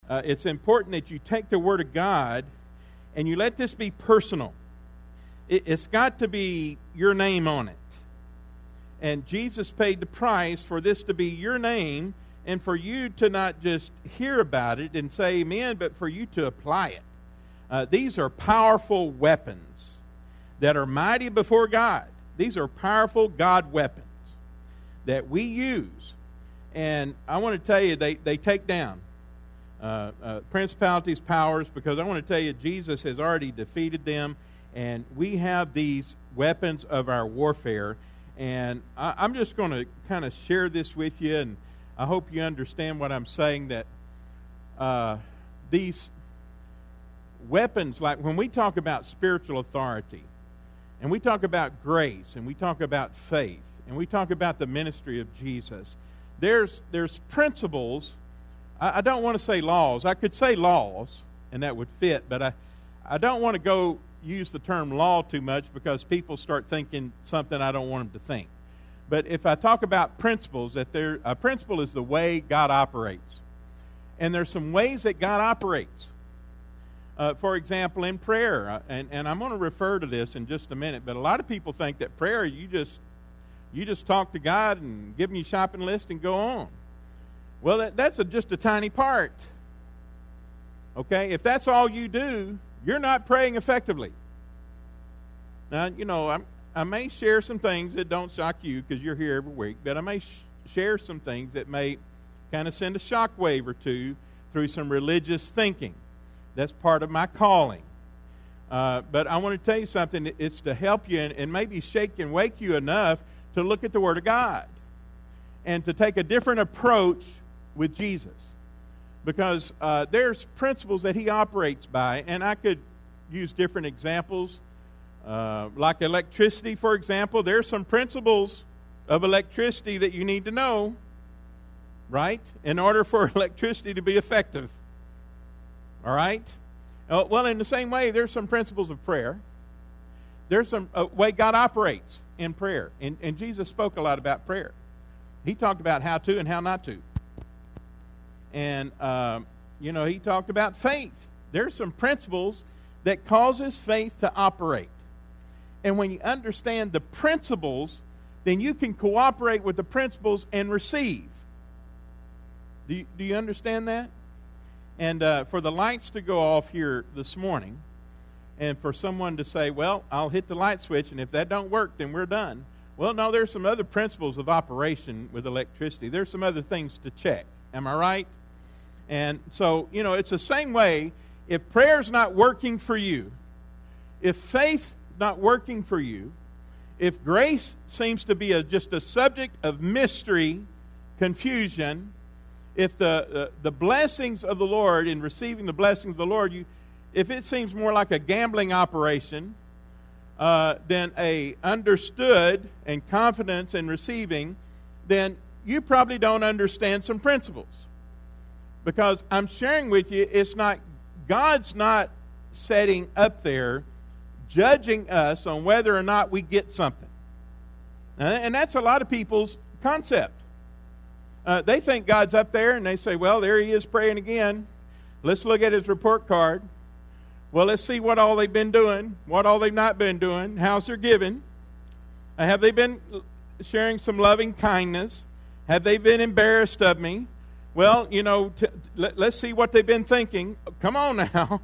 It's important that you take the Word of God and you let this be personal. It's got to be your name on it. And Jesus paid the price for this to be your name and for you to not just hear about it and say amen, but for you to apply it. These are powerful weapons that are mighty before God. These are powerful God weapons that we use. And I want to tell you, they take down principalities, powers, because I want to tell you, Jesus has already defeated them, and we have these weapons of our warfare. And I'm just going to kind of share this with you, and I hope you understand what I'm saying, that these weapons, like when we talk about spiritual authority, and we talk about grace, and we talk about faith, and we talk about the ministry of Jesus, there's principles. I don't want to say laws. I could say laws, and that would fit, but I don't want to use the term law too much because people start thinking something I don't want them to think. But if I talk about principles, a principle is the way God operates. And there's some ways that God operates. For example, in prayer, and I'm going to refer to this in just a minute, but a lot of people think that prayer, you just talk to God and give him your shopping list and go on. Well, that's just a tiny part. Okay? If that's all you do, you're not praying effectively. Now, I may share some things that don't shock you because you're here every week, but I may share some things that may kind of send a shockwave or two through some religious thinking. That's part of my calling. But I want to tell you something. It's to help you and maybe shake and wake you enough to look at the Word of God and to take a different approach with Jesus. Because there's principles that he operates by, and I could use different examples. Like electricity, for example, there's some principles of electricity that you need to know, right, in order for electricity to be effective. All right? Well, in the same way, there's some principles of prayer. There's some way God operates in prayer. And Jesus spoke a lot about prayer. He talked about how to and how not to. And, he talked about faith. There's some principles that causes faith to operate. And when you understand the principles, then you can cooperate with the principles and receive. Do you understand that? And for the lights to go off here this morning, and for someone to say, well, I'll hit the light switch, and if that don't work, then we're done. Well, no, there's some other principles of operation with electricity. There's some other things to check. Am I right? And so, it's the same way. If prayer's not working for you, if faith not working for you, if grace seems to be just a subject of mystery, confusion, if the blessings of the Lord, in receiving the blessings of the Lord, if it seems more like a gambling operation than a understood and confidence in receiving, then you probably don't understand some principles. Because I'm sharing with you, God's not setting up there judging us on whether or not we get something. And that's a lot of people's concept. They think God's up there and they say, well, there he is praying again. Let's look at his report card. Well, let's see what all they've been doing, what all they've not been doing, how's their giving. Have they been sharing some loving kindness? Have they been embarrassed of me? Well, let's see what they've been thinking. Come on now.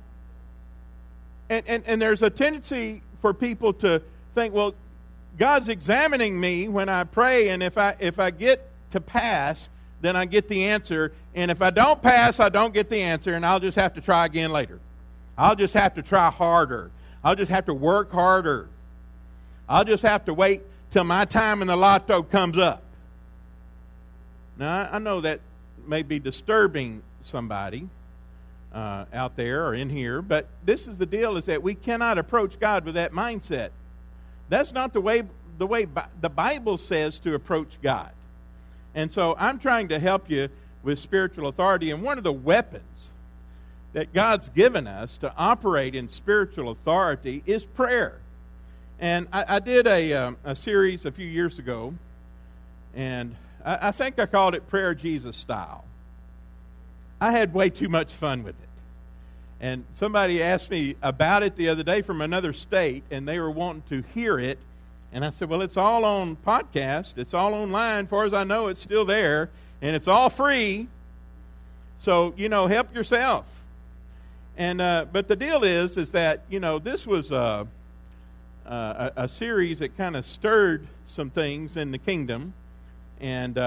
And there's a tendency for people to think, well, God's examining me when I pray, and if I get to pass, then I get the answer. And if I don't pass, I don't get the answer, and I'll just have to try again later. I'll just have to try harder. I'll just have to work harder. I'll just have to wait till my time in the lotto comes up. Now, I know that may be disturbing somebody out there or in here, but this is the deal, is that we cannot approach God with that mindset. That's not the way the Bible says to approach God. And so I'm trying to help you with spiritual authority, and one of the weapons that God's given us to operate in spiritual authority is prayer. And I did a series a few years ago, and I think I called it Prayer Jesus Style. I had way too much fun with it. And somebody asked me about it the other day from another state, and they were wanting to hear it. And I said, well, it's all on podcast. It's all online. As far as I know, it's still there. And it's all free. So, help yourself. And but the deal is that, this was a series that kind of stirred some things in the kingdom. And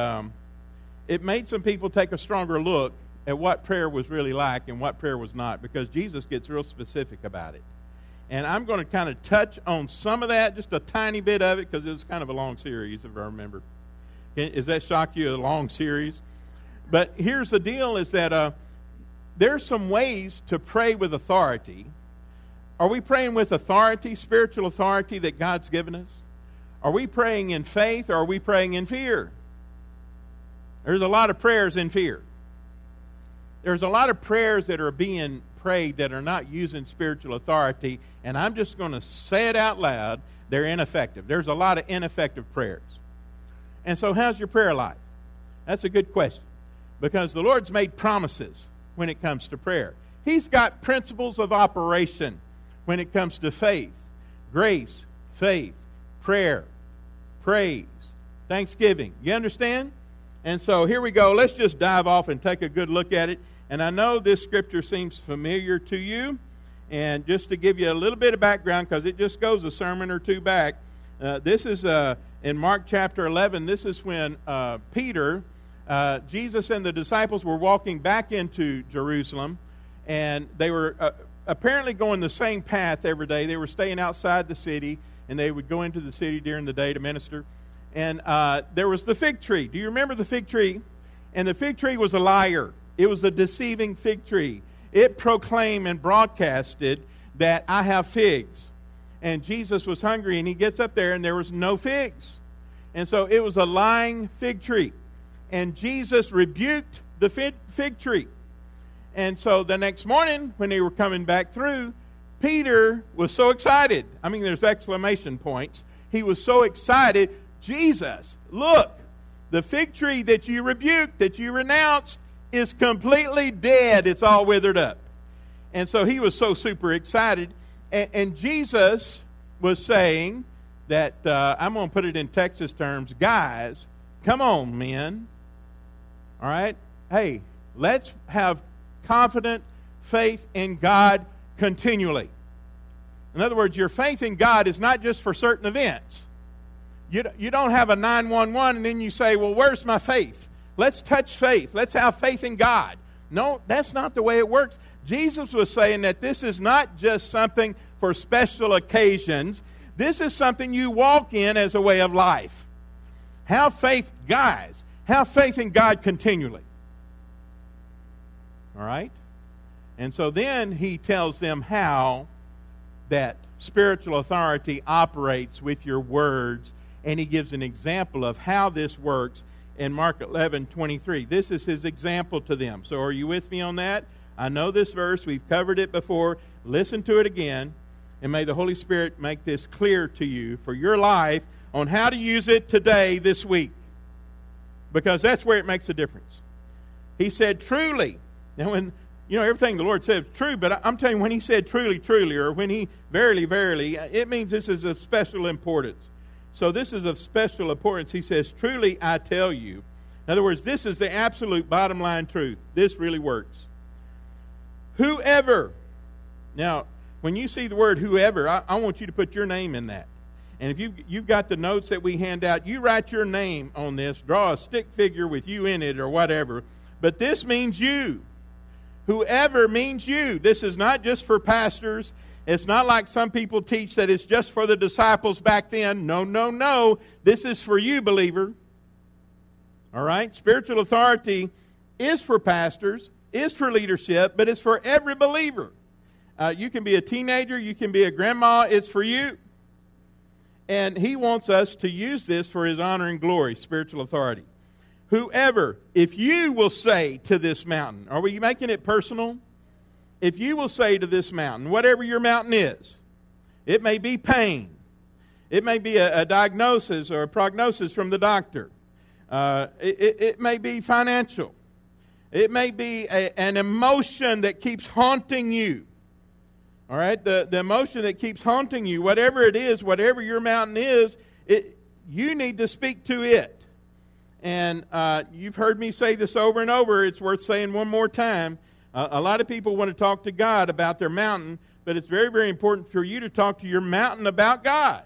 it made some people take a stronger look at what prayer was really like and what prayer was not, because Jesus gets real specific about it. And I'm going to kind of touch on some of that, just a tiny bit of it, because it was kind of a long series, if I remember. Does that shock you, a long series? But here's the deal, is that there's some ways to pray with authority. Are we praying with authority, spiritual authority that God's given us? Are we praying in faith, or are we praying in fear? There's a lot of prayers in fear. There's a lot of prayers that are being prayed that are not using spiritual authority, and I'm just going to say it out loud, they're ineffective. There's a lot of ineffective prayers. And so how's your prayer life? That's a good question, because the Lord's made promises when it comes to prayer. He's got principles of operation when it comes to faith, grace, faith, prayer, praise, thanksgiving. You understand? And so here we go. Let's just dive off and take a good look at it. And I know this scripture seems familiar to you. And just to give you a little bit of background, because it just goes a sermon or two back, this is in Mark chapter 11. This is when Peter, Jesus and the disciples were walking back into Jerusalem. And they were apparently going the same path every day. They were staying outside the city, and they would go into the city during the day to minister. And there was the fig tree. Do you remember the fig tree? And the fig tree was a liar. It was a deceiving fig tree. It proclaimed and broadcasted that I have figs. And Jesus was hungry, and he gets up there, and there was no figs. And so it was a lying fig tree. And Jesus rebuked the fig tree. And so the next morning, when they were coming back through, Peter was so excited. I mean, there's exclamation points. He was so excited. Jesus, look, the fig tree that you rebuked, that you renounced, is completely dead. It's all withered up. And so he was so super excited. And Jesus was saying that, I'm going to put it in Texas terms, guys, come on, men. All right? Hey, let's have confident faith in God continually. In other words, your faith in God is not just for certain events. You don't have a 911 and then you say, well, where's my faith? Let's touch faith. Let's have faith in God. No, that's not the way it works. Jesus was saying that this is not just something for special occasions. This is something you walk in as a way of life. Have faith, guys. Have faith in God continually. All right? And so then he tells them how that spiritual authority operates with your words. And he gives an example of how this works in Mark 11:23. This is his example to them. So are you with me on that? I know this verse. We've covered it before. Listen to it again. And may the Holy Spirit make this clear to you for your life on how to use it today, this week. Because that's where it makes a difference. He said, truly. Now, when, everything the Lord said is true, but I'm telling you, when he said truly, truly, or when he verily, verily, it means this is of special importance. So this is of special importance. He says, truly I tell you. In other words, this is the absolute bottom line truth. This really works. Whoever. Now, when you see the word whoever, I want you to put your name in that. And if you've got the notes that we hand out, you write your name on this. Draw a stick figure with you in it or whatever. But this means you. Whoever means you. This is not just for pastors. It's not like some people teach that it's just for the disciples back then. No, no, no. This is for you, believer. All right? Spiritual authority is for pastors, is for leadership, but it's for every believer. You can be a teenager. You can be a grandma. It's for you. And he wants us to use this for his honor and glory, spiritual authority. Whoever, if you will say to this mountain, are we making it personal? If you will say to this mountain, whatever your mountain is, it may be pain. It may be a diagnosis or a prognosis from the doctor. It may be financial. It may be an emotion that keeps haunting you. All right? The emotion that keeps haunting you, whatever it is, whatever your mountain is, you need to speak to it. And you've heard me say this over and over. It's worth saying one more time. A lot of people want to talk to God about their mountain, but it's very, very important for you to talk to your mountain about God.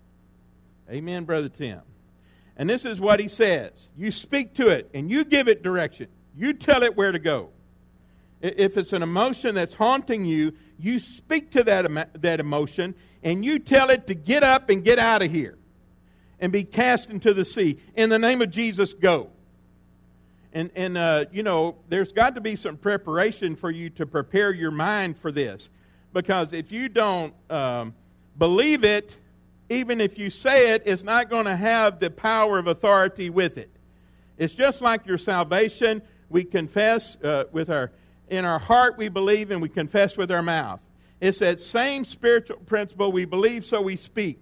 Amen, Brother Tim. And this is what he says. You speak to it, and you give it direction. You tell it where to go. If it's an emotion that's haunting you, you speak to that emotion, and you tell it to get up and get out of here and be cast into the sea. In the name of Jesus, go. And there's got to be some preparation for you to prepare your mind for this. Because if you don't believe it, even if you say it, it's not going to have the power of authority with it. It's just like your salvation. We confess in our heart we believe, and we confess with our mouth. It's that same spiritual principle. We believe, so we speak.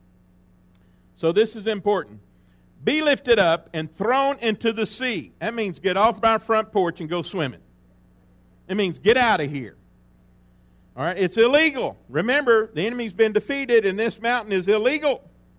So this is important. Be lifted up and thrown into the sea. That means get off my front porch and go swimming. It means get out of here. All right, it's illegal. Remember, the enemy's been defeated, and this mountain is illegal.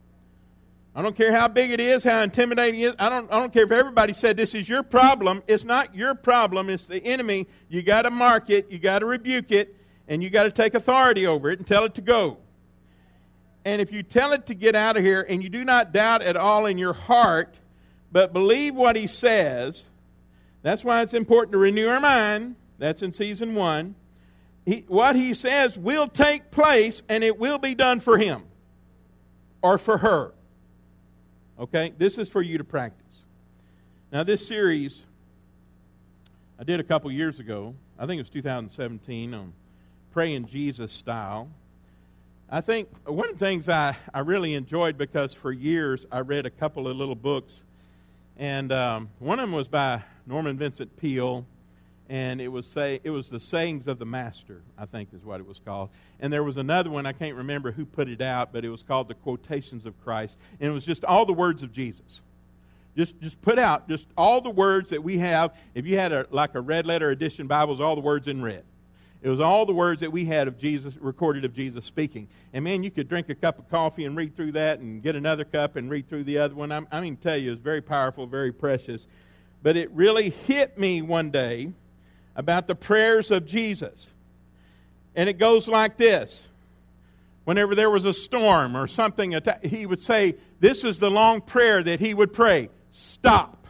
I don't care how big it is, how intimidating it is. I don't care if everybody said this is your problem. It's not your problem. It's the enemy. You got to mark it. You got to rebuke it, and you got to take authority over it and tell it to go. And if you tell it to get out of here, and you do not doubt at all in your heart, but believe what he says, that's why it's important to renew our mind. That's in season 1. What he says will take place, and it will be done for him or for her. Okay? This is for you to practice. Now, this series I did a couple years ago. I think it was 2017 on Praying Jesus Style. I think one of the things I really enjoyed, because for years I read a couple of little books, and one of them was by Norman Vincent Peale, and it was the Sayings of the Master, I think is what it was called. And there was another one, I can't remember who put it out, but it was called The Quotations of Christ, and it was just all the words of Jesus. Just put out just all the words that we have. If you had a red letter edition Bible, it was all the words in red. It was all the words that we had of Jesus, recorded of Jesus speaking. And man, you could drink a cup of coffee and read through that, and get another cup and read through the other one. I mean, tell you, it's very powerful, very precious. But it really hit me one day about the prayers of Jesus. And it goes like this. Whenever there was a storm or something, he would say, this is the long prayer that he would pray. Stop.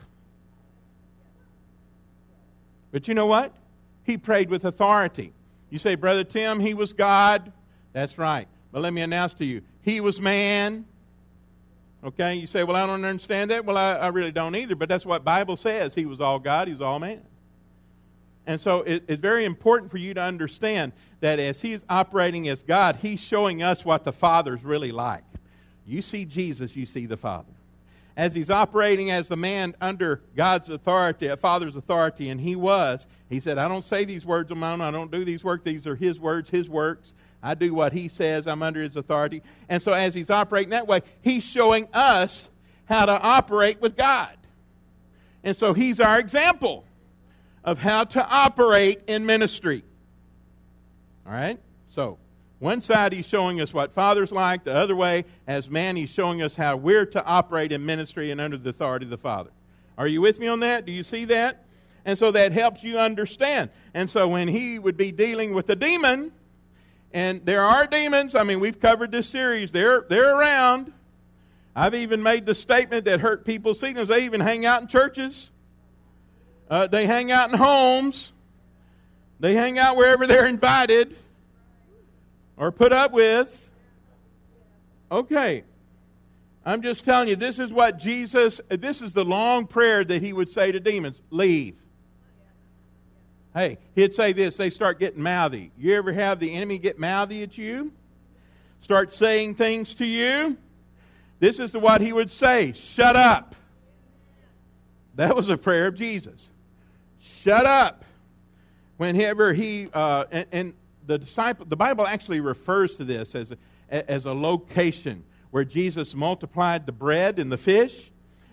But you know what? He prayed with authority. You say, Brother Tim, he was God. That's right. But let me announce to you, he was man. Okay? You say, well, I don't understand that. Well, I really don't either. But that's what the Bible says. He was all God. He was all man. And so it's very important for you to understand that as he's operating as God, he's showing us what the Father's really like. You see Jesus, you see the Father. As he's operating as the man under God's authority, a Father's authority, and he said, I don't say these words of my own, I don't do these works, these are his words, his works. I do what he says, I'm under his authority. And so as he's operating that way, he's showing us how to operate with God. And so he's our example of how to operate in ministry. All right? So, one side he's showing us what Father's like. The other way, as man, he's showing us how we're to operate in ministry and under the authority of the Father. Are you with me on that? Do you see that? And so that helps you understand. And so when he would be dealing with a demon, and there are demons, I mean, we've covered this series. They're around. I've even made the statement that hurt people's feelings. They even hang out in churches. They hang out in homes. They hang out wherever they're invited or put up with. Okay. I'm just telling you, this is the long prayer that he would say to demons. Leave. Hey, he'd say this, they start getting mouthy. You ever have the enemy get mouthy at you? Start saying things to you? This is what he would say. Shut up. That was a prayer of Jesus. Shut up. Whenever the Bible actually refers to this as a location where Jesus multiplied the bread and the fish.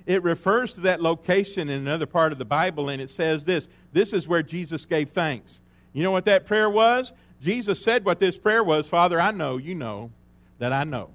It refers to that location in another part of the Bible, and it says this. This is where Jesus gave thanks. You know what that prayer was? Jesus said what this prayer was. Father, I know you know that I know.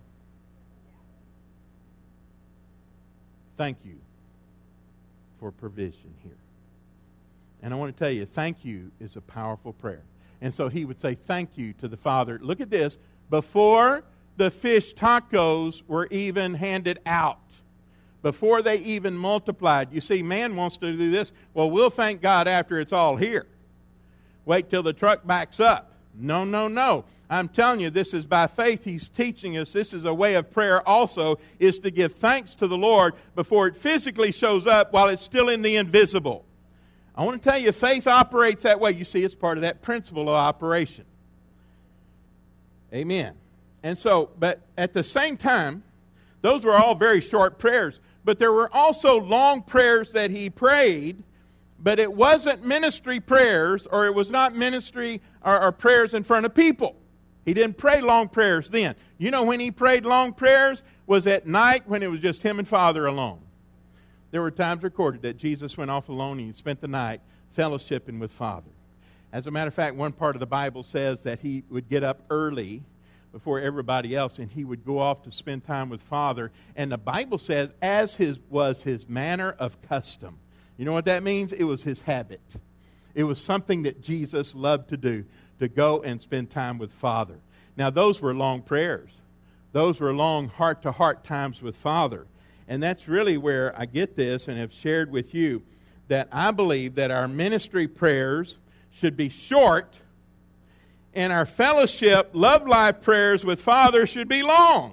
Thank you for provision here. And I want to tell you, thank you is a powerful prayer. And so he would say thank you to the Father. Look at this. Before the fish tacos were even handed out, before they even multiplied. You see, man wants to do this. Well, we'll thank God after it's all here. Wait till the truck backs up. No, no, no. I'm telling you, this is by faith he's teaching us. This is a way of prayer also, is to give thanks to the Lord before it physically shows up while it's still in the invisible. I want to tell you, faith operates that way. You see, it's part of that principle of operation. Amen. And so, but at the same time, those were all very short prayers. But there were also long prayers that he prayed, but it wasn't ministry prayers, or it was not ministry or prayers in front of people. He didn't pray long prayers then. You know when he prayed long prayers was at night when it was just him and Father alone. There were times recorded that Jesus went off alone and he spent the night fellowshipping with Father. As a matter of fact, one part of the Bible says that he would get up early before everybody else, and he would go off to spend time with Father. And the Bible says, as was his manner of custom. You know what that means? It was his habit. It was something that Jesus loved to do, to go and spend time with Father. Now, those were long prayers. Those were long heart-to-heart times with Father. And that's really where I get this and have shared with you that I believe that our ministry prayers should be short, and our fellowship, love life prayers with Father should be long.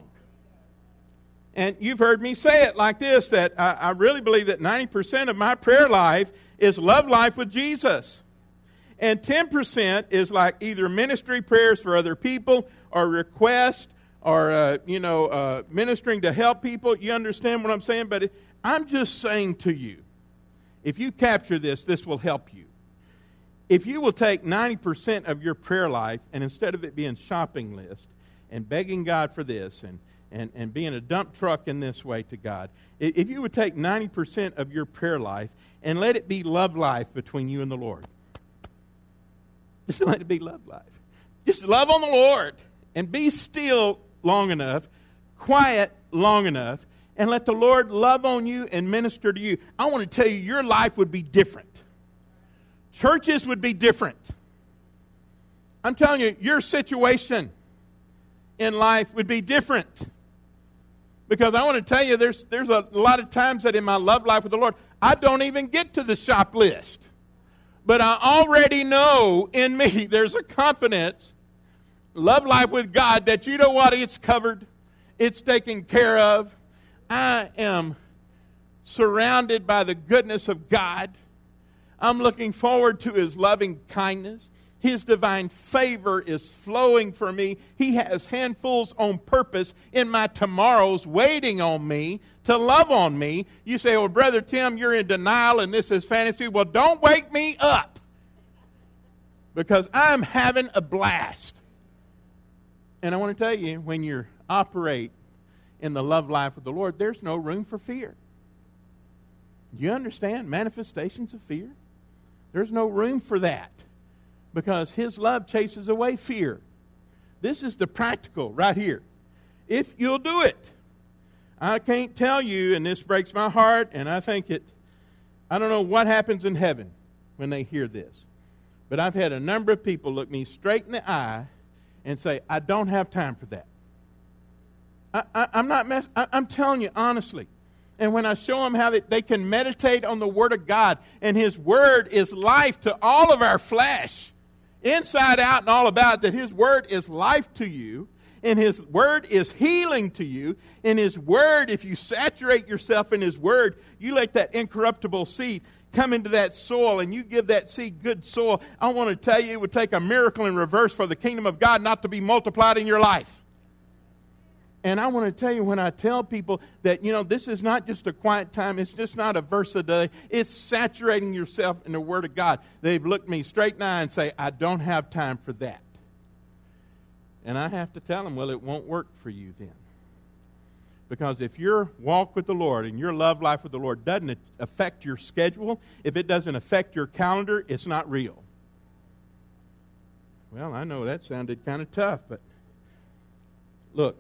And you've heard me say it like this, that I really believe that 90% of my prayer life is love life with Jesus. And 10% is like either ministry prayers for other people or requests or, ministering to help people. You understand what I'm saying? But I'm just saying to you, if you capture this, this will help you. If you will take 90% of your prayer life, and instead of it being shopping list and begging God for this and being a dump truck in this way to God, if you would take 90% of your prayer life and let it be love life between you and the Lord. Just let it be love life. Just love on the Lord and be still long enough, quiet long enough, and let the Lord love on you and minister to you. I want to tell you, your life would be different. Churches would be different. I'm telling you, your situation in life would be different. Because I want to tell you, there's a lot of times that in my love life with the Lord, I don't even get to the shop list. But I already know in me, there's a confidence, love life with God, that you know what? It's covered. It's taken care of. I am surrounded by the goodness of God. I'm looking forward to His loving kindness. His divine favor is flowing for me. He has handfuls on purpose in my tomorrows waiting on me to love on me. You say, well, Brother Tim, you're in denial and this is fantasy. Well, don't wake me up, because I'm having a blast. And I want to tell you, when you operate in the love life of the Lord, there's no room for fear. You understand? Manifestations of fear? There's no room for that, because His love chases away fear. This is the practical right here. If you'll do it. I can't tell you, and this breaks my heart, and I don't know what happens in heaven when they hear this. But I've had a number of people look me straight in the eye and say, I don't have time for that. I'm telling you honestly. And when I show them how they can meditate on the Word of God, and His Word is life to all of our flesh, inside out and all about, that His Word is life to you, and His Word is healing to you, and His Word, if you saturate yourself in His Word, you let that incorruptible seed come into that soil, and you give that seed good soil. I want to tell you, it would take a miracle in reverse for the kingdom of God not to be multiplied in your life. And I want to tell you, when I tell people that, this is not just a quiet time, it's just not a verse a day, it's saturating yourself in the Word of God. They've looked me straight in the eye and say, I don't have time for that. And I have to tell them, well, it won't work for you then. Because if your walk with the Lord and your love life with the Lord doesn't affect your schedule, if it doesn't affect your calendar, it's not real. Well, I know that sounded kind of tough, but look.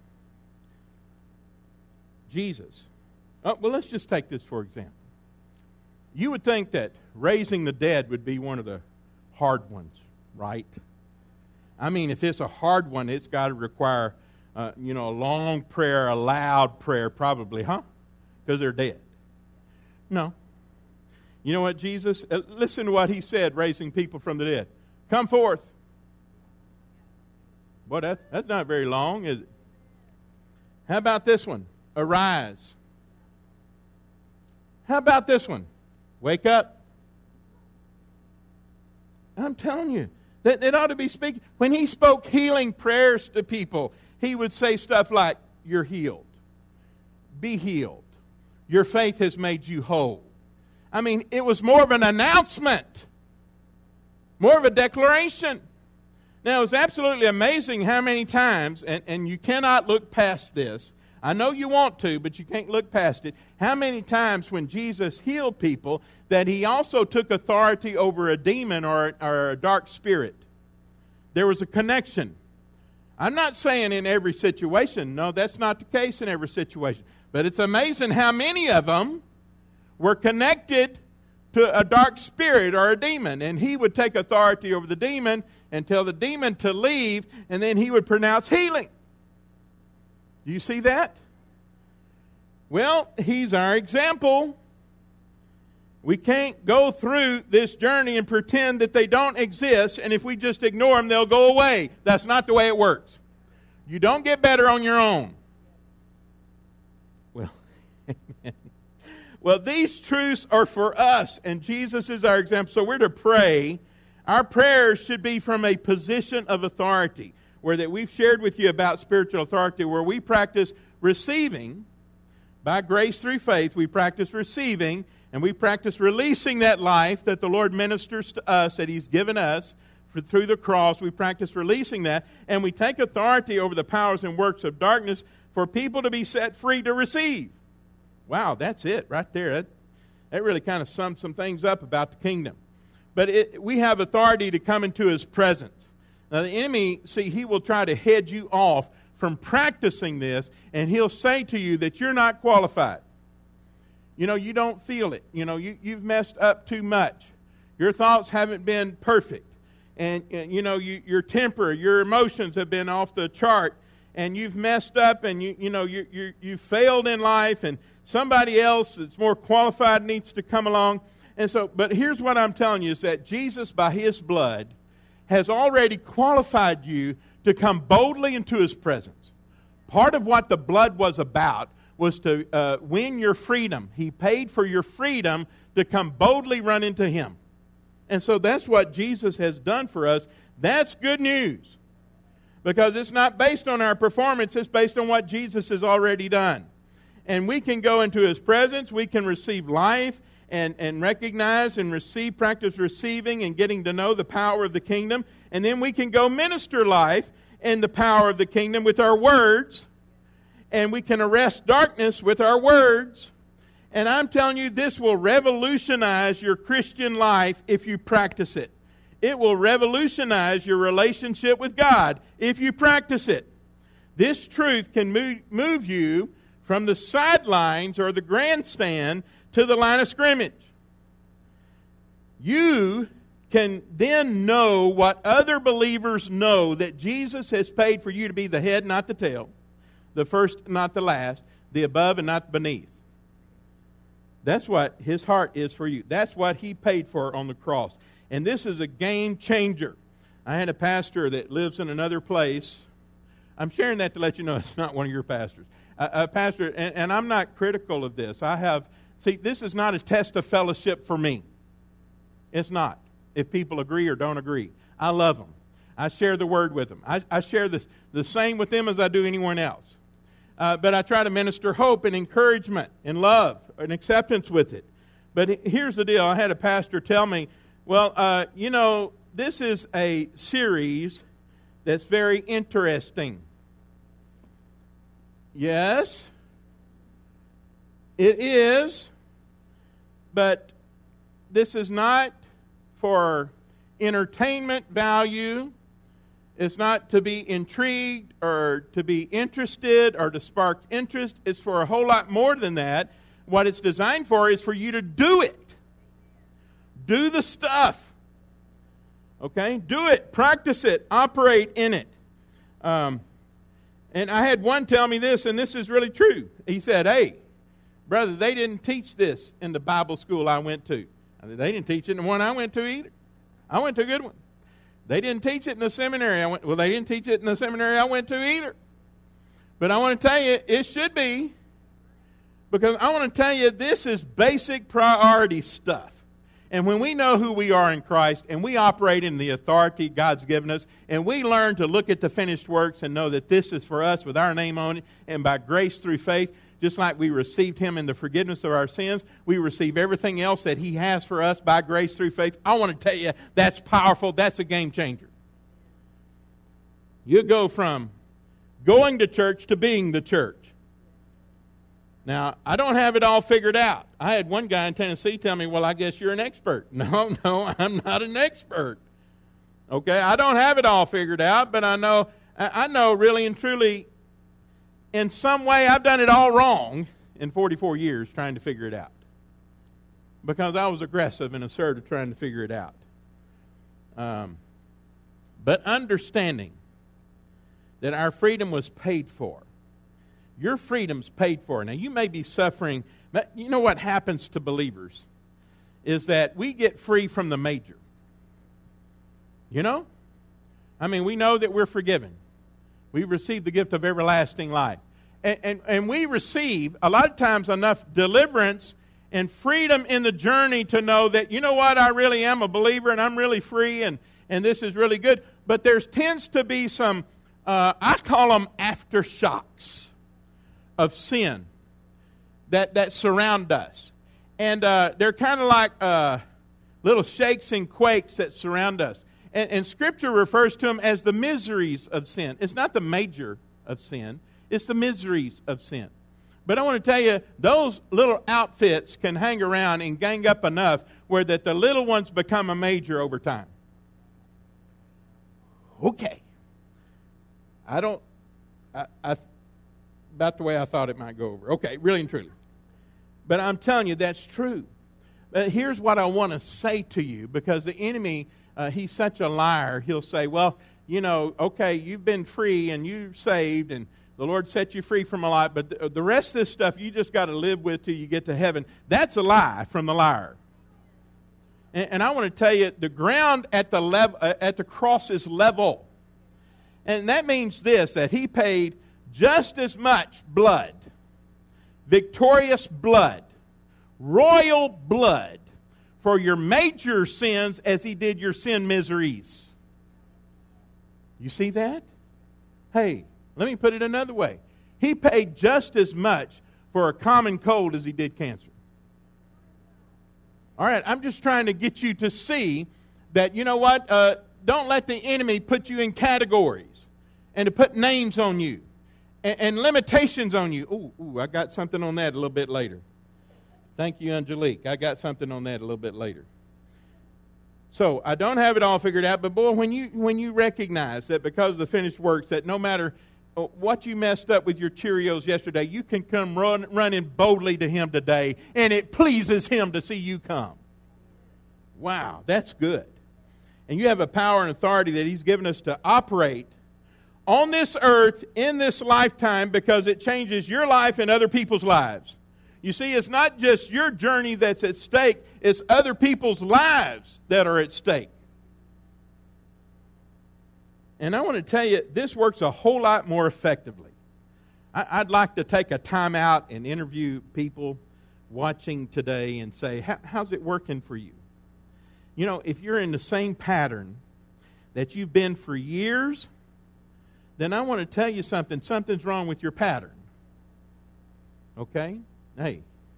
Jesus. Oh, well, let's just take this for example. You would think that raising the dead would be one of the hard ones, right? I mean, if it's a hard one, it's got to require, a long prayer, a loud prayer probably, huh? Because they're dead. No. You know what, Jesus? Listen to what he said, raising people from the dead. Come forth. Boy, that's not very long, is it? How about this one? Arise. How about this one? Wake up. I'm telling you, that it ought to be speaking. When he spoke healing prayers to people, he would say stuff like, you're healed. Be healed. Your faith has made you whole. I mean, it was more of an announcement, more of a declaration. Now, it was absolutely amazing how many times, and you cannot look past this. I know you want to, but you can't look past it. How many times when Jesus healed people that he also took authority over a demon or a dark spirit? There was a connection. I'm not saying in every situation. No, that's not the case in every situation. But it's amazing how many of them were connected to a dark spirit or a demon. And he would take authority over the demon and tell the demon to leave, and then he would pronounce healing. Do you see that? Well, he's our example. We can't go through this journey and pretend that they don't exist, and if we just ignore them, they'll go away. That's not the way it works. You don't get better on your own. Well, amen. Well, these truths are for us, and Jesus is our example. So we're to pray. Our prayers should be from a position of authority, where that we've shared with you about spiritual authority, where we practice receiving. By grace through faith, we practice receiving, and we practice releasing that life that the Lord ministers to us, that he's given us through the cross. We practice releasing that, and we take authority over the powers and works of darkness for people to be set free to receive. Wow, that's it right there. That really kind of sums some things up about the kingdom. But we have authority to come into his presence. Now, the enemy, he will try to head you off from practicing this, and he'll say to you that you're not qualified. You don't feel it. You've messed up too much. Your thoughts haven't been perfect. And your temper, your emotions have been off the chart, and you've messed up, and you failed in life, and somebody else that's more qualified needs to come along. And so, but here's what I'm telling you, is that Jesus, by his blood, has already qualified you to come boldly into his presence. Part of what the blood was about was to win your freedom. He paid for your freedom to come boldly run into him. And so that's what Jesus has done for us. That's good news. Because it's not based on our performance, it's based on what Jesus has already done. And we can go into his presence, we can receive life, and recognize and practice receiving and getting to know the power of the kingdom. And then we can go minister life and the power of the kingdom with our words. And we can arrest darkness with our words. And I'm telling you, this will revolutionize your Christian life if you practice it. It will revolutionize your relationship with God if you practice it. This truth can move you from the sidelines or the grandstand to the line of scrimmage. You can then know what other believers know, that Jesus has paid for you to be the head, not the tail, the first, not the last, the above and not beneath. That's what his heart is for you. That's what he paid for on the cross. And this is a game changer. I had a pastor that lives in another place. I'm sharing that to let you know it's not one of your pastors. A pastor, and I'm not critical of this. This is not a test of fellowship for me. It's not. If people agree or don't agree. I love them. I share the word with them. I share the same with them as I do anyone else. But I try to minister hope and encouragement and love and acceptance with it. But here's the deal. I had a pastor tell me, this is a series that's very interesting. Yes, It is, but this is not for entertainment value. It's not to be intrigued or to be interested or to spark interest. It's for a whole lot more than that. What it's designed for is for you to do it. Do the stuff. Okay? Do it. Practice it. Operate in it. And I had one tell me this, and this is really true. He said, hey, brother, they didn't teach this in the Bible school I went to. They didn't teach it in the one I went to either. I went to a good one. They didn't teach it in the seminary they didn't teach it in the seminary I went to either. But I want to tell you, it should be. Because I want to tell you, this is basic priority stuff. And when we know who we are in Christ, and we operate in the authority God's given us, and we learn to look at the finished works and know that this is for us with our name on it, and by grace through faith, just like we received Him in the forgiveness of our sins, we receive everything else that He has for us by grace through faith. I want to tell you, that's powerful. That's a game changer. You go from going to church to being the church. Now, I don't have it all figured out. I had one guy in Tennessee tell me, well, I guess you're an expert. No, I'm not an expert. Okay, I don't have it all figured out, but I know really and truly, in some way, I've done it all wrong in 44 years trying to figure it out. Because I was aggressive and assertive trying to figure it out. But understanding that our freedom was paid for. Your freedom's paid for. Now, you may be suffering. But you know what happens to believers is that we get free from the major. You know? I mean, we know that we're forgiven. We receive the gift of everlasting life. And we receive, a lot of times, enough deliverance and freedom in the journey to know that, you know what, I really am a believer and I'm really free and this is really good. But there tends to be some, I call them aftershocks of sin that surround us. And they're kind of like little shakes and quakes that surround us. And Scripture refers to them as the miseries of sin. It's not the major of sin. It's the miseries of sin. But I want to tell you, those little outfits can hang around and gang up enough where that the little ones become a major over time. Okay. About the way I thought it might go over. Okay, really and truly. But I'm telling you, that's true. But here's what I want to say to you, because the enemy, he's such a liar. He'll say, well, you know, okay, you've been free and you're saved and the Lord set you free from a lot, but the rest of this stuff you just got to live with till you get to heaven. That's a lie from the liar. And I want to tell you, the ground at the cross is level. And that means this, that He paid just as much blood, victorious blood, royal blood, for your major sins as He did your sin miseries. You see that? Hey, let me put it another way. He paid just as much for a common cold as He did cancer. All right, I'm just trying to get you to see that, you know what, don't let the enemy put you in categories and to put names on you and limitations on you. Ooh, I got something on that a little bit later. Thank you, Angelique. I got something on that a little bit later. So, I don't have it all figured out, but boy, when you recognize that because of the finished works, that no matter what you messed up with your Cheerios yesterday, you can come running boldly to Him today, and it pleases Him to see you come. Wow, that's good. And you have a power and authority that He's given us to operate on this earth in this lifetime, because it changes your life and other people's lives. You see, it's not just your journey that's at stake, it's other people's lives that are at stake. And I want to tell you, this works a whole lot more effectively. I'd like to take a time out and interview people watching today and say, how's it working for you? You know, if you're in the same pattern that you've been for years, then I want to tell you something. Something's wrong with your pattern. Okay? Hey,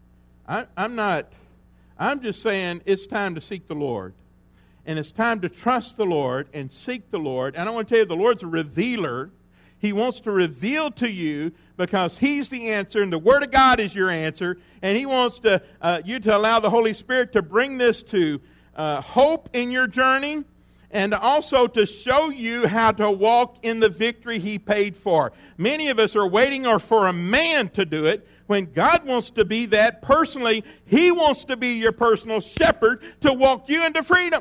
I'm just saying it's time to seek the Lord. And it's time to trust the Lord and seek the Lord. And I want to tell you, the Lord's a revealer. He wants to reveal to you because He's the answer and the Word of God is your answer. And He wants you to allow the Holy Spirit to bring this to hope in your journey and also to show you how to walk in the victory He paid for. Many of us are waiting for a man to do it when God wants to be that personally. He wants to be your personal shepherd to walk you into freedom.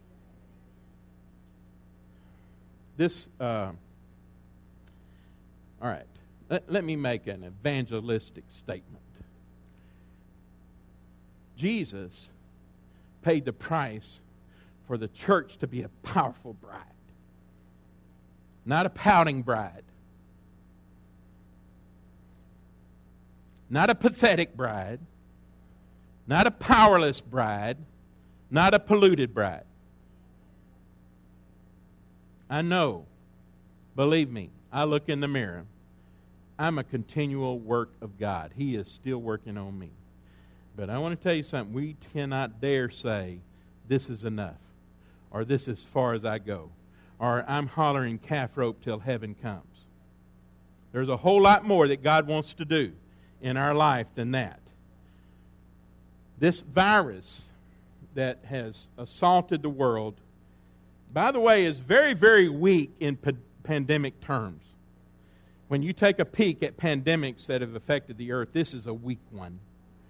All right, let me make an evangelistic statement. Jesus paid the price for the church to be a powerful bride. Not a pouting bride. Not a pathetic bride. Not a powerless bride. Not a polluted bride. I know, believe me, I look in the mirror. I'm a continual work of God. He is still working on me. But I want to tell you something. We cannot dare say, this is enough. Or this is as far as I go. Or I'm hollering calf rope till heaven comes. There's a whole lot more that God wants to do in our life than that. This virus that has assaulted the world, by the way, is very, very weak in pandemic terms. When you take a peek at pandemics that have affected the earth, this is a weak one.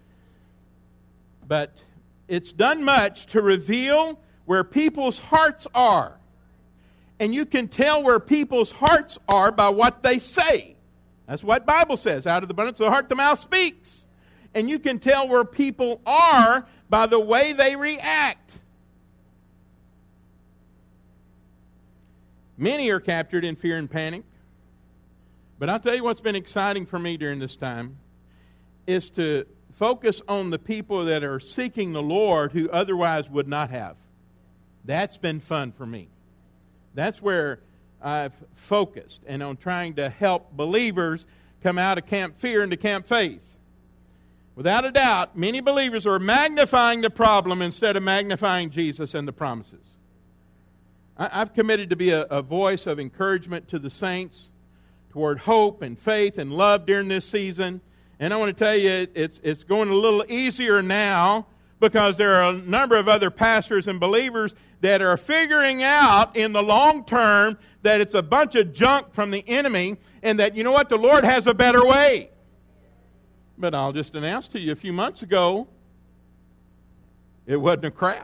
But it's done much to reveal where people's hearts are. And you can tell where people's hearts are by what they say. That's what the Bible says. Out of the abundance of the heart, the mouth speaks. And you can tell where people are by the way they react. Many are captured in fear and panic. But I'll tell you what's been exciting for me during this time is to focus on the people that are seeking the Lord who otherwise would not have. That's been fun for me. That's where I've focused and on trying to help believers come out of camp fear into camp faith. Without a doubt, many believers are magnifying the problem instead of magnifying Jesus and the promises. I've committed to be a voice of encouragement to the saints toward hope and faith and love during this season. And I want to tell you, it's going a little easier now because there are a number of other pastors and believers that are figuring out in the long term that it's a bunch of junk from the enemy and that, you know what, the Lord has a better way. But I'll just announce to you, a few months ago, it wasn't a crowd.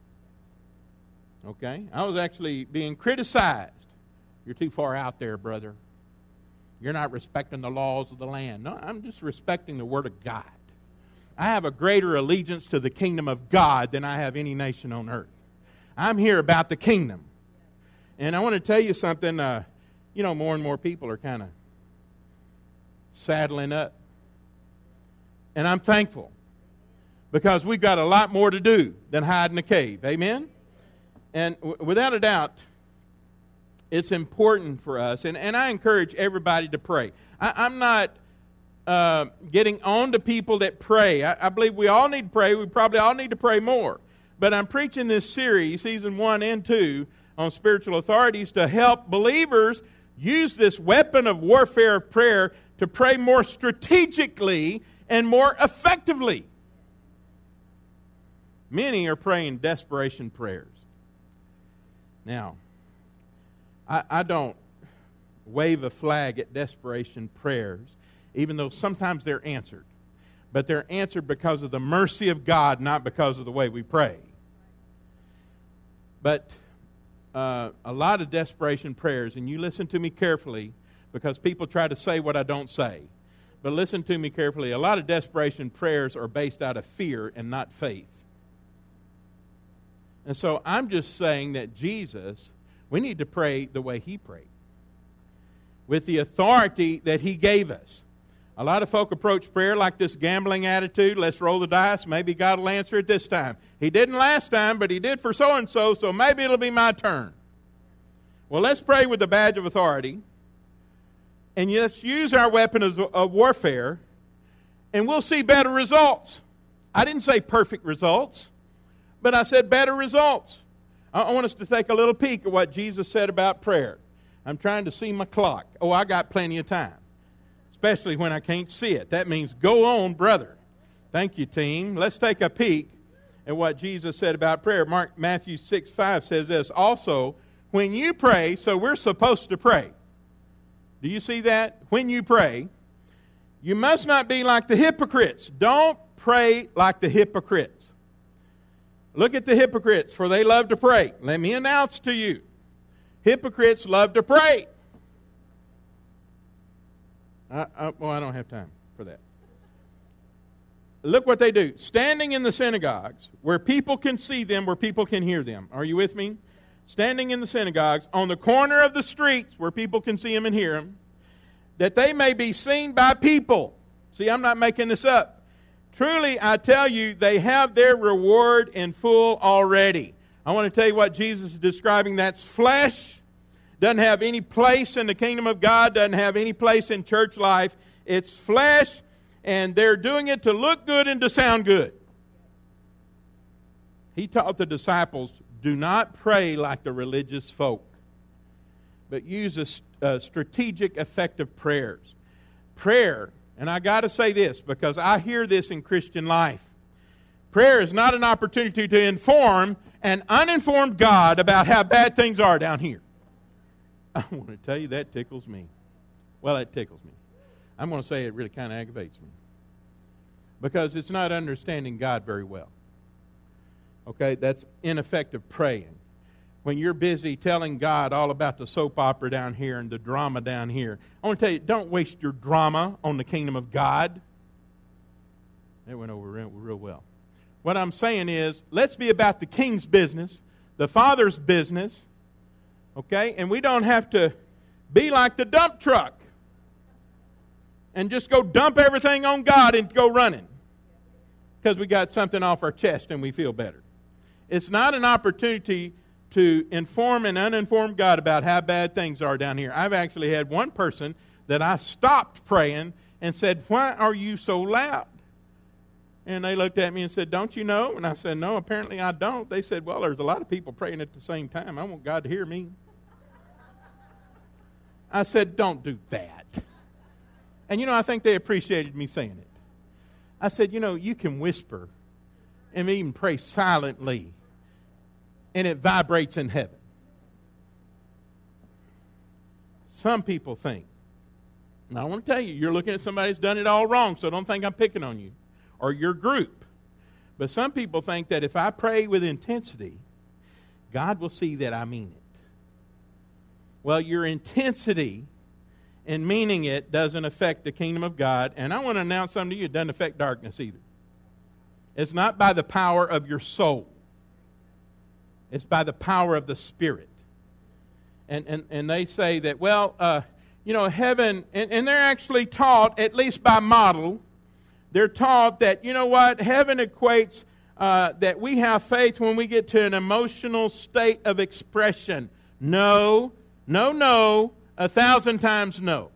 Okay? I was actually being criticized. You're too far out there, brother. You're not respecting the laws of the land. No, I'm just respecting the Word of God. I have a greater allegiance to the kingdom of God than I have any nation on earth. I'm here about the kingdom. And I want to tell you something. More and more people are kind of saddling up. And I'm thankful because we've got a lot more to do than hide in a cave. Amen? And without a doubt, it's important for us. And I encourage everybody to pray. I'm not getting on to people that pray. I believe we all need to pray. We probably all need to pray more. But I'm preaching this series, season 1 and 2, on spiritual authorities to help believers use this weapon of warfare of prayer to pray more strategically and more effectively. Many are praying desperation prayers. Now, I don't wave a flag at desperation prayers, even though sometimes they're answered. But they're answered because of the mercy of God, not because of the way we pray. But a lot of desperation prayers, and you listen to me carefully because people try to say what I don't say. But listen to me carefully. A lot of desperation prayers are based out of fear and not faith. And so I'm just saying that Jesus, we need to pray the way He prayed, with the authority that He gave us. A lot of folk approach prayer like this gambling attitude. Let's roll the dice. Maybe God will answer it this time. He didn't last time, but He did for so-and-so, so maybe it'll be my turn. Well, let's pray with the badge of authority. And let's use our weapon of warfare, and we'll see better results. I didn't say perfect results, but I said better results. I want us to take a little peek at what Jesus said about prayer. I'm trying to see my clock. Oh, I got plenty of time, especially when I can't see it. That means go on, brother. Thank you, team. Let's take a peek at what Jesus said about prayer. Matthew 6:5 says this, also, when you pray, so we're supposed to pray. Do you see that? When you pray, you must not be like the hypocrites. Don't pray like the hypocrites. Look at the hypocrites, for they love to pray. Let me announce to you, hypocrites love to pray. I don't have time for that. Look what they do. Standing in the synagogues, where people can see them, where people can hear them. Are you with me? Standing in the synagogues, on the corner of the streets, where people can see them and hear them, that they may be seen by people. See, I'm not making this up. Truly, I tell you, they have their reward in full already. I want to tell you what Jesus is describing. That's flesh. Doesn't have any place in the kingdom of God. Doesn't have any place in church life. It's flesh. And they're doing it to look good and to sound good. He taught the disciples, do not pray like the religious folk, but use strategic, effective prayers. Prayer, and I got to say this because I hear this in Christian life. Prayer is not an opportunity to inform an uninformed God about how bad things are down here. I want to tell you that tickles me. Well, it tickles me. I'm going to say it really kind of aggravates me. Because it's not understanding God very well. Okay, that's ineffective praying. When you're busy telling God all about the soap opera down here and the drama down here, I want to tell you, don't waste your drama on the kingdom of God. That went over real well. What I'm saying is, let's be about the king's business, the Father's business, okay? And we don't have to be like the dump truck and just go dump everything on God and go running because we got something off our chest and we feel better. It's not an opportunity to inform an uninformed God about how bad things are down here. I've actually had one person that I stopped praying and said, why are you so loud? And they looked at me and said, don't you know? And I said, no, apparently I don't. They said, well, there's a lot of people praying at the same time. I want God to hear me. I said, don't do that. And, I think they appreciated me saying it. I said, you can whisper and even pray silently, and it vibrates in heaven. Some people think, now I want to tell you, you're looking at somebody who's done it all wrong, so don't think I'm picking on you or your group. But some people think that if I pray with intensity, God will see that I mean it. Well, your intensity and meaning it doesn't affect the kingdom of God. And I want to announce something to you. It doesn't affect darkness either. It's not by the power of your soul. It's by the power of the Spirit. And they say that, well, heaven, and they're actually taught, at least by model, they're taught that, heaven equates that we have faith when we get to an emotional state of expression. No, 1,000 times no.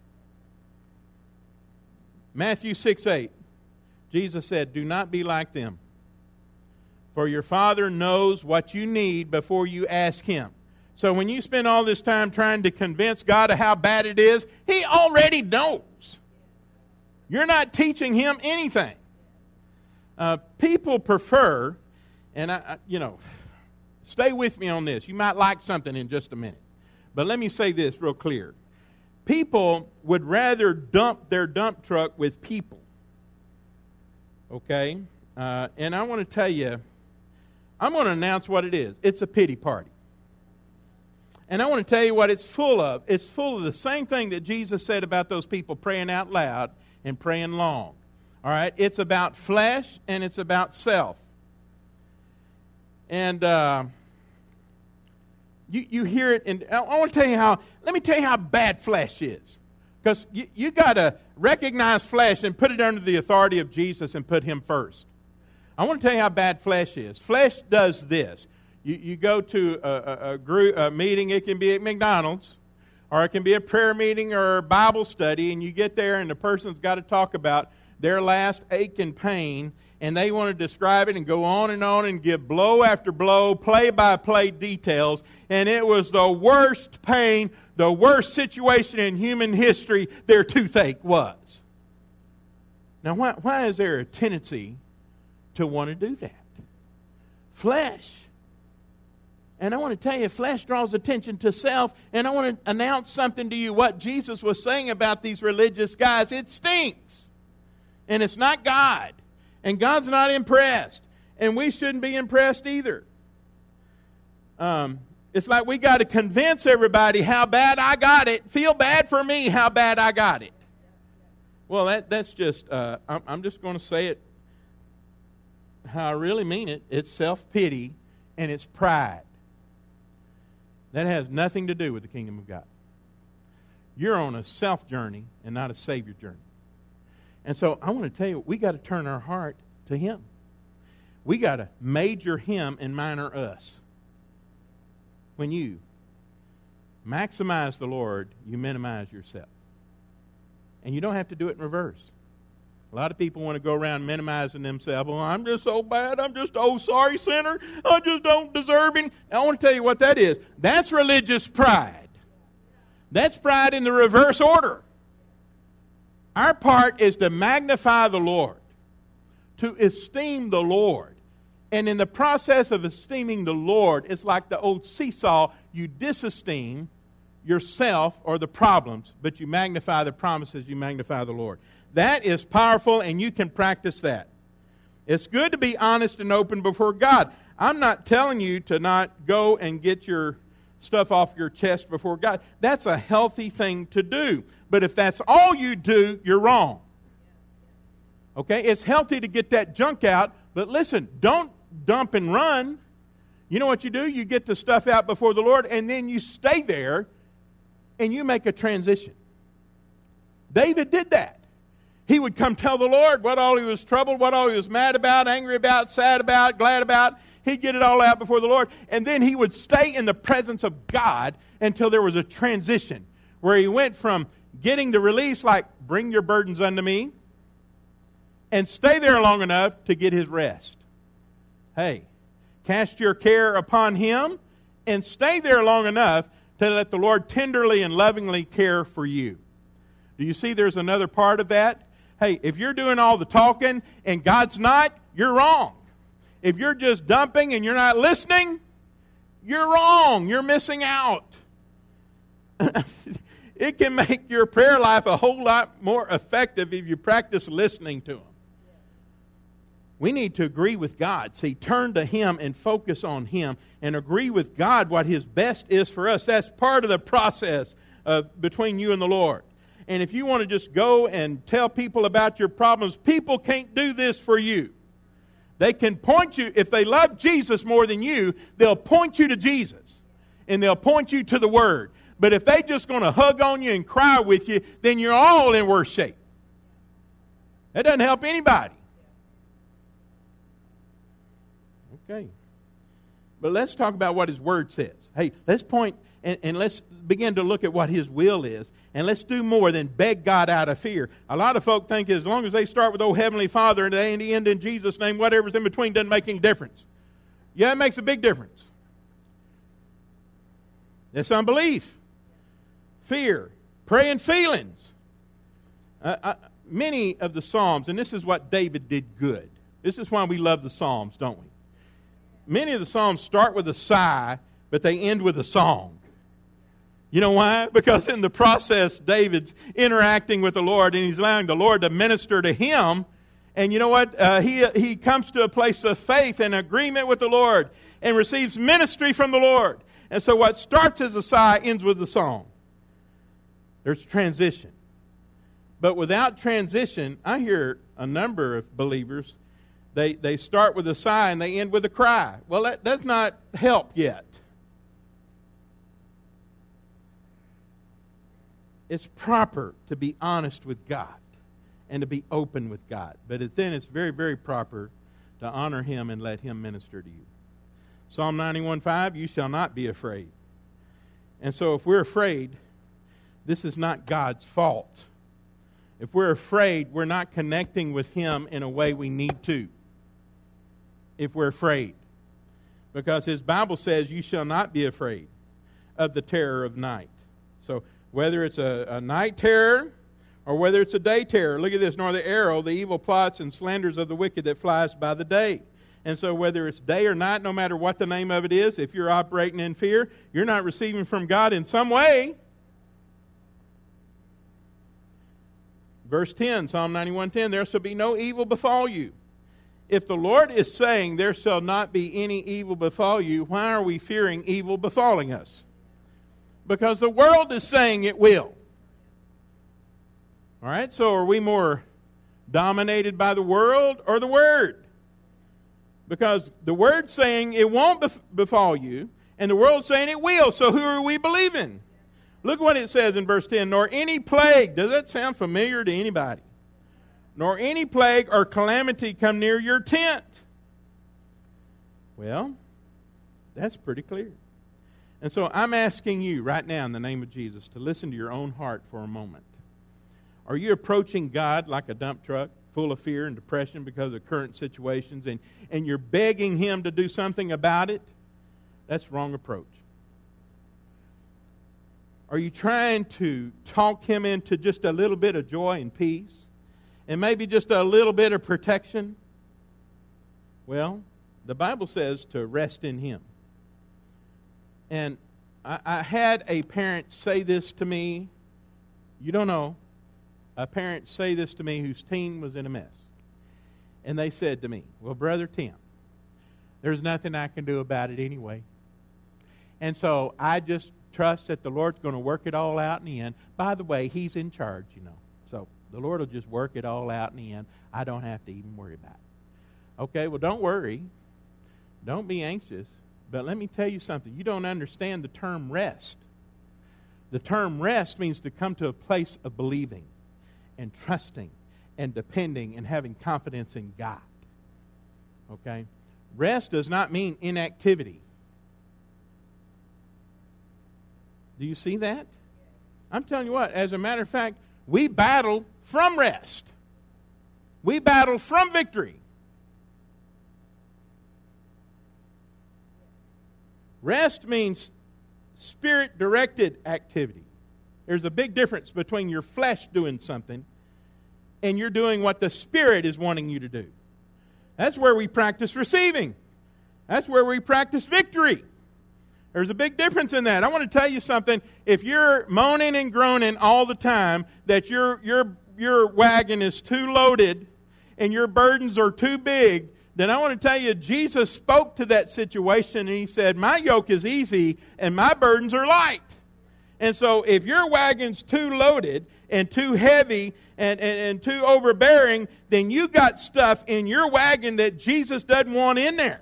Matthew 6:8, Jesus said, do not be like them, for your Father knows what you need before you ask Him. So when you spend all this time trying to convince God of how bad it is, He already knows. You're not teaching Him anything. People prefer, and stay with me on this. You might like something in just a minute. But let me say this real clear. People would rather dump their dump truck with people. Okay? And I want to tell you, I'm going to announce what it is. It's a pity party. And I want to tell you what it's full of. It's full of the same thing that Jesus said about those people praying out loud and praying long. All right? It's about flesh and it's about self. And you hear it, and I want to tell you let me tell you how bad flesh is. Because you got to recognize flesh and put it under the authority of Jesus and put Him first. I want to tell you how bad flesh is. Flesh does this. You go to a meeting, it can be at McDonald's, or it can be a prayer meeting or a Bible study, and you get there and the person's got to talk about their last ache and pain, And they want to describe it and go on and give blow after blow, play-by-play details. And it was the worst pain, the worst situation in human history their toothache was. Now, why is there a tendency to want to do that? Flesh. And I want to tell you, flesh draws attention to self. And I want to announce something to you. What Jesus was saying about these religious guys, it stinks. And it's not God. And God's not impressed. And we shouldn't be impressed either. It's like we got to convince everybody how bad I got it. Feel bad for me how bad I got it. Well, that's just, I'm just going to say it how I really mean it. It's self-pity and it's pride. That has nothing to do with the kingdom of God. You're on a self journey and not a Savior journey. And so I want to tell you, we got to turn our heart to Him. We got to major Him and minor us. When you maximize the Lord, you minimize yourself. And you don't have to do it in reverse. A lot of people want to go around minimizing themselves. Well, I'm just so bad. I'm just, sorry sinner. I just don't deserve Him. I want to tell you what that is. That's religious pride. That's pride in the reverse order. Our part is to magnify the Lord, to esteem the Lord. And in the process of esteeming the Lord, it's like the old seesaw. You disesteem yourself or the problems, but you magnify the promises, you magnify the Lord. That is powerful, and you can practice that. It's good to be honest and open before God. I'm not telling you to not go and get your stuff off your chest before God. That's a healthy thing to do. But if that's all you do, you're wrong. Okay? It's healthy to get that junk out, but listen, don't dump and run. You know what you do? You get the stuff out before the Lord, and then you stay there, and you make a transition. David did that. He would come tell the Lord what all he was troubled, what all he was mad about, angry about, sad about, glad about. He'd get it all out before the Lord. And then he would stay in the presence of God until there was a transition where he went from getting the release like, bring your burdens unto me, and stay there long enough to get his rest. Hey, cast your care upon Him and stay there long enough to let the Lord tenderly and lovingly care for you. Do you see there's another part of that? Hey, if you're doing all the talking and God's not, you're wrong. If you're just dumping and you're not listening, you're wrong. You're missing out. It can make your prayer life a whole lot more effective if you practice listening to Him. We need to agree with God. See, turn to Him and focus on Him and agree with God what His best is for us. That's part of the process between you and the Lord. And if you want to just go and tell people about your problems, people can't do this for you. They can point you, if they love Jesus more than you, they'll point you to Jesus. And they'll point you to the Word. But if they're just going to hug on you and cry with you, then you're all in worse shape. That doesn't help anybody. Okay. But let's talk about what His Word says. Hey, let's point and let's begin to look at what His will is. And let's do more than beg God out of fear. A lot of folk think as long as they start with, oh, Heavenly Father, and they end in Jesus' name, whatever's in between doesn't make any difference. Yeah, it makes a big difference. It's unbelief, fear, praying feelings. Many of the Psalms, and this is what David did good. This is why we love the Psalms, don't we? Many of the Psalms start with a sigh, but they end with a song. You know why? Because in the process, David's interacting with the Lord, and he's allowing the Lord to minister to him. And you know what? He comes to a place of faith and agreement with the Lord and receives ministry from the Lord. And so what starts as a sigh ends with a song. There's transition. But without transition, I hear a number of believers, they start with a sigh and they end with a cry. Well, that does not help yet. It's proper to be honest with God and to be open with God. But then it's very, very proper to honor Him and let Him minister to you. Psalm 91:5, you shall not be afraid. And so if we're afraid, this is not God's fault. If we're afraid, we're not connecting with Him in a way we need to. if we're afraid. Because His Bible says, you shall not be afraid of the terror of night. So whether it's a night terror or whether it's a day terror, look at this, nor the arrow, the evil plots and slanders of the wicked that flies by the day. And so whether it's day or night, no matter what the name of it is, if you're operating in fear, you're not receiving from God in some way. Verse 10, Psalm 91:10, there shall be no evil befall you. If the Lord is saying there shall not be any evil befall you, why are we fearing evil befalling us? Because the world is saying it will. All right, so are we more dominated by the world or the Word? Because the Word's saying it won't befall you, and the world's saying it will, so who are we believing? Look what it says in verse 10, nor any plague. Does that sound familiar to anybody? Nor any plague or calamity come near your tent. Well, that's pretty clear. And so I'm asking you right now in the name of Jesus to listen to your own heart for a moment. Are you approaching God like a dump truck, full of fear and depression because of current situations, and you're begging Him to do something about it? That's the wrong approach. Are you trying to talk Him into just a little bit of joy and peace? And maybe just a little bit of protection? Well, the Bible says to rest in Him. And I had a parent say this to me. You don't know. A parent say this to me whose teen was in a mess. And they said to me, well, Brother Tim, there's nothing I can do about it anyway. And so I just trust that the Lord's going to work it all out in the end. By the way, He's in charge, you know. So the Lord will just work it all out in the end. I don't have to even worry about it. Okay, well, don't worry. Don't be anxious. But let me tell you something. You don't understand the term rest. The term rest means to come to a place of believing and trusting and depending and having confidence in God. Okay? Rest does not mean inactivity. Do you see that? I'm telling you what, as a matter of fact, we battle from rest. We battle from victory. Rest means Spirit-directed activity. There's a big difference between your flesh doing something and you're doing what the Spirit is wanting you to do. That's where we practice receiving. That's where we practice victory. There's a big difference in that. I want to tell you something. If you're moaning and groaning all the time that your wagon is too loaded and your burdens are too big, then I want to tell you, Jesus spoke to that situation and He said, my yoke is easy and my burdens are light. And so if your wagon's too loaded and too heavy and too overbearing, then you got stuff in your wagon that Jesus doesn't want in there.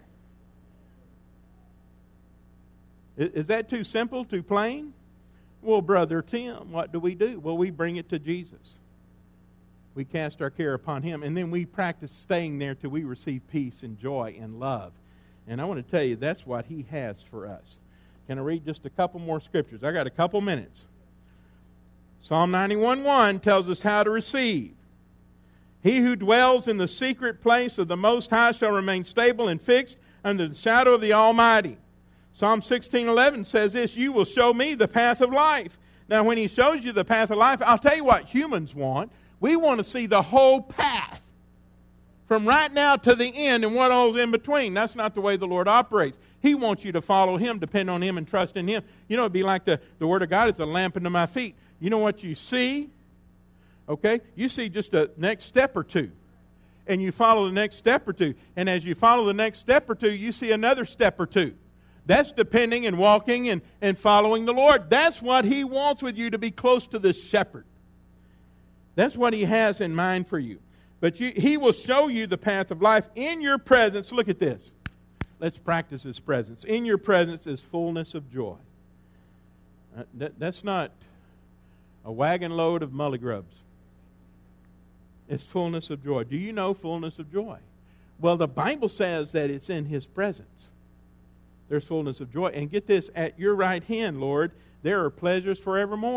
Is that too simple, too plain? Well, Brother Tim, what do? Well, we bring it to Jesus. We cast our care upon Him, and then we practice staying there till we receive peace and joy and love. And I want to tell you, that's what He has for us. Can I read just a couple more scriptures? I got a couple minutes. Psalm 91:1 tells us how to receive. He who dwells in the secret place of the Most High shall remain stable and fixed under the shadow of the Almighty. Psalm 16:11 says this, you will show me the path of life. Now, when He shows you the path of life, I'll tell you what humans want. We want to see the whole path from right now to the end and what all's in between. That's not the way the Lord operates. He wants you to follow Him, depend on Him, and trust in Him. You know, it'd be like the Word of God is a lamp unto my feet. You know what you see? Okay? You see just a next step or two. And you follow the next step or two. And as you follow the next step or two, you see another step or two. That's depending and walking and following the Lord. That's what He wants with you, to be close to this shepherd. That's what He has in mind for you. But He will show you the path of life in your presence. Look at this. Let's practice His presence. In your presence is fullness of joy. That's not a wagon load of mully grubs. It's fullness of joy. Do you know fullness of joy? Well, the Bible says that it's in His presence. There's fullness of joy. And get this, at your right hand, Lord, there are pleasures forevermore.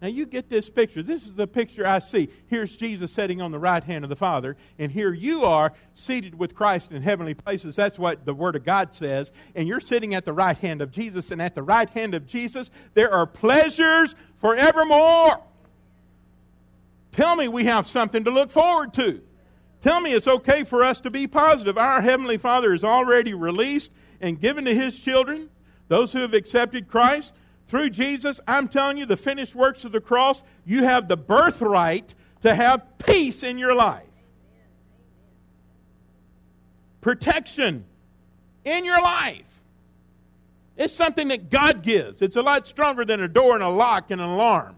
Now you get this picture. This is the picture I see. Here's Jesus sitting on the right hand of the Father, and here you are seated with Christ in heavenly places. That's what the Word of God says. And you're sitting at the right hand of Jesus, and at the right hand of Jesus, there are pleasures forevermore. Tell me we have something to look forward to. Tell me it's okay for us to be positive. Our Heavenly Father is already released and given to His children, those who have accepted Christ. Through Jesus, I'm telling you, the finished works of the cross, you have the birthright to have peace in your life. Protection in your life. It's something that God gives. It's a lot stronger than a door and a lock and an alarm.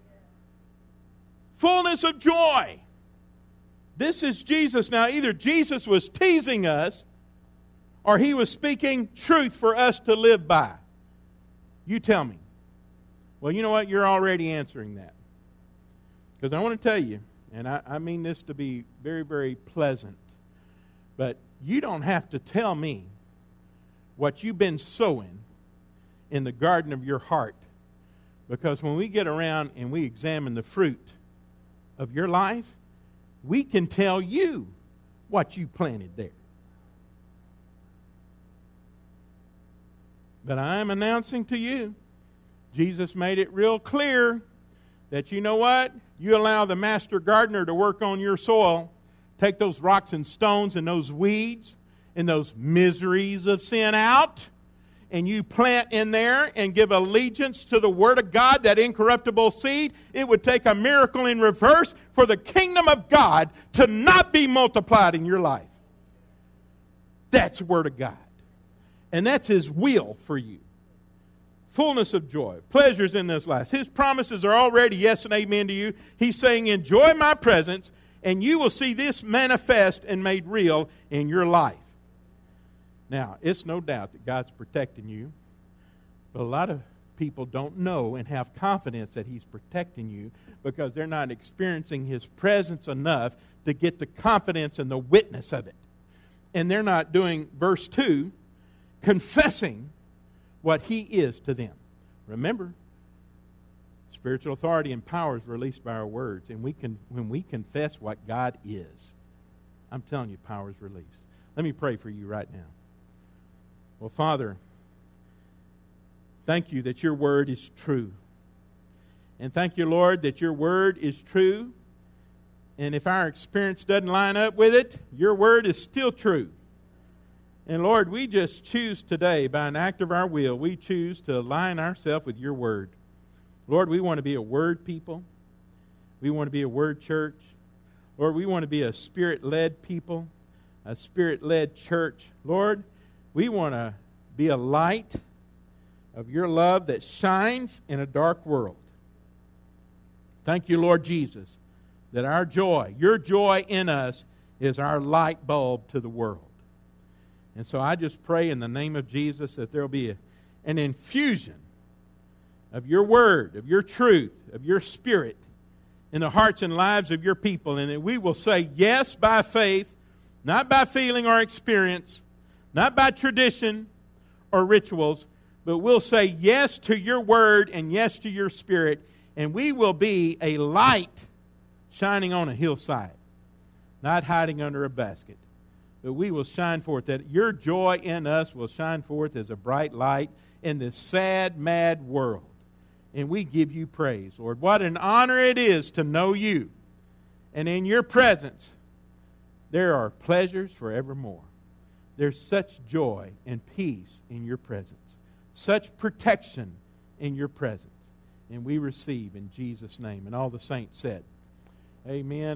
Fullness of joy. This is Jesus. Now, either Jesus was teasing us or He was speaking truth for us to live by. You tell me. Well, you know what? You're already answering that. Because I want to tell you, and I mean this to be very, very pleasant, but you don't have to tell me what you've been sowing in the garden of your heart. Because when we get around and we examine the fruit of your life, we can tell you what you planted there. But I am announcing to you, Jesus made it real clear that you know what? You allow the master gardener to work on your soil, take those rocks and stones and those weeds and those miseries of sin out, and you plant in there and give allegiance to the Word of God, that incorruptible seed. It would take a miracle in reverse for the kingdom of God to not be multiplied in your life. That's the Word of God. And that's His will for you. Fullness of joy. Pleasures in this life. His promises are already yes and amen to you. He's saying, enjoy my presence, and you will see this manifest and made real in your life. Now, it's no doubt that God's protecting you. But a lot of people don't know and have confidence that He's protecting you because they're not experiencing His presence enough to get the confidence and the witness of it. And they're not doing verse 2, confessing what He is to them. Remember, spiritual authority and power is released by our words. And when we confess what God is, I'm telling you, power is released. Let me pray for you right now. Well, Father, thank you that your word is true. And thank you, Lord, that your word is true. And if our experience doesn't line up with it, your word is still true. And Lord, we just choose today, by an act of our will, we choose to align ourselves with your word. Lord, we want to be a word people. We want to be a word church. Lord, we want to be a spirit-led people, a spirit-led church. Lord, we want to be a light of your love that shines in a dark world. Thank you, Lord Jesus, that our joy, your joy in us, is our light bulb to the world. And so I just pray in the name of Jesus that there will be an infusion of your word, of your truth, of your spirit in the hearts and lives of your people, and that we will say yes by faith, not by feeling or experience, not by tradition or rituals, but we'll say yes to your word and yes to your spirit, and we will be a light shining on a hillside, not hiding under a basket. But we will shine forth, that your joy in us will shine forth as a bright light in this sad, mad world. And we give you praise, Lord. What an honor it is to know you. And in your presence, there are pleasures forevermore. There's such joy and peace in your presence, such protection in your presence. And we receive in Jesus' name. And all the saints said, amen.